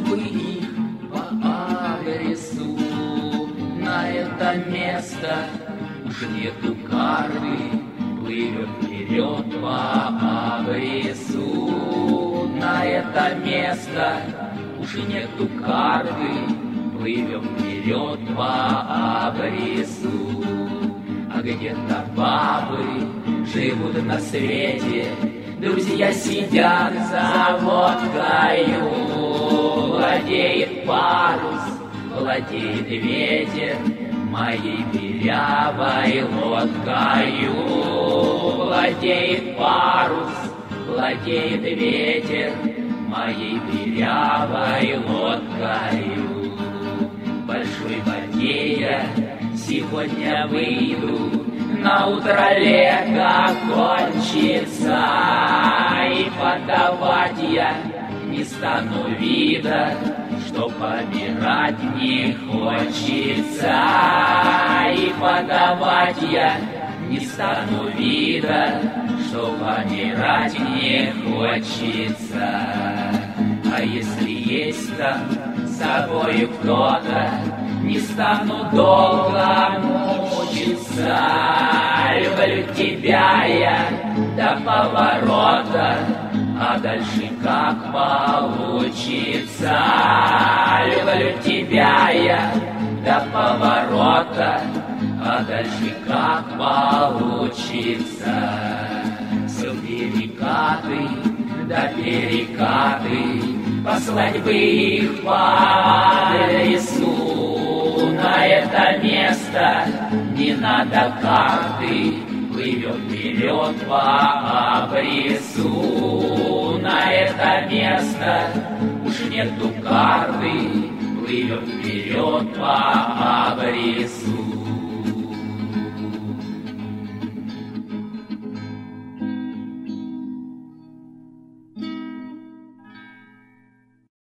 бы их по адресу. На это место уж нету карты, плывем вперед по адресу. На это место уж нету карты, плывем вперед по адресу. А где-то бабы живут на свете, друзья сидят за водкою. Владеет парус, владеет ветер моей дырявой лодкою. Владеет парус, владеет ветер моей дырявой лодкою. Большой воде я сегодня выйду, на утро лето кончится, и подавать я не стану вида, что помирать не хочется. И подавать я не стану вида, что помирать не хочется. А если есть там с собою кто-то, не стану долго мучиться. Люблю тебя я до поворота, а дальше как получится. Люблю тебя я до поворота, а дальше как получится. Все перекаты да перекаты, послать бы их по адресу. На это место не надо карты, плывем вперед по абрису. На это место уж нету карты, плывем вперед по абрису.